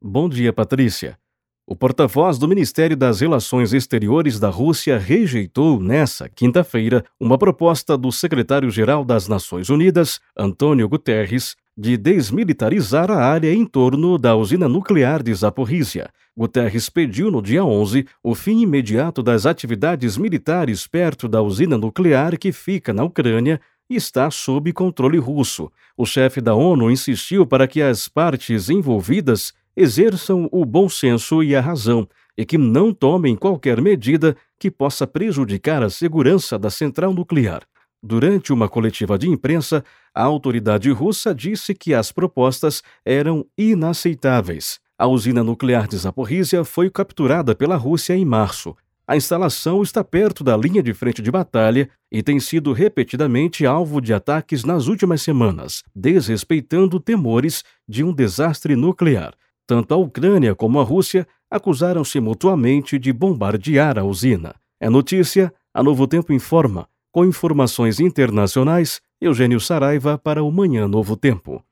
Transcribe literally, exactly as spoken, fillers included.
Bom dia, Patrícia. O porta-voz do Ministério das Relações Exteriores da Rússia rejeitou, nesta quinta-feira, uma proposta do secretário-geral das Nações Unidas, Antônio Guterres, de desmilitarizar a área em torno da usina nuclear de Zaporizhia. Guterres pediu no dia onze o fim imediato das atividades militares perto da usina nuclear que fica na Ucrânia e está sob controle russo. O chefe da ONU insistiu para que as partes envolvidas exerçam o bom senso e a razão e que não tomem qualquer medida que possa prejudicar a segurança da central nuclear. Durante uma coletiva de imprensa, a autoridade russa disse que as propostas eram inaceitáveis. A usina nuclear de Zaporizhia foi capturada pela Rússia em março. A instalação está perto da linha de frente de batalha e tem sido repetidamente alvo de ataques nas últimas semanas, desrespeitando temores de um desastre nuclear. Tanto a Ucrânia como a Rússia acusaram-se mutuamente de bombardear a usina. É notícia, a Novo Tempo informa. Com informações internacionais, Eugênio Saraiva para o Manhã Novo Tempo.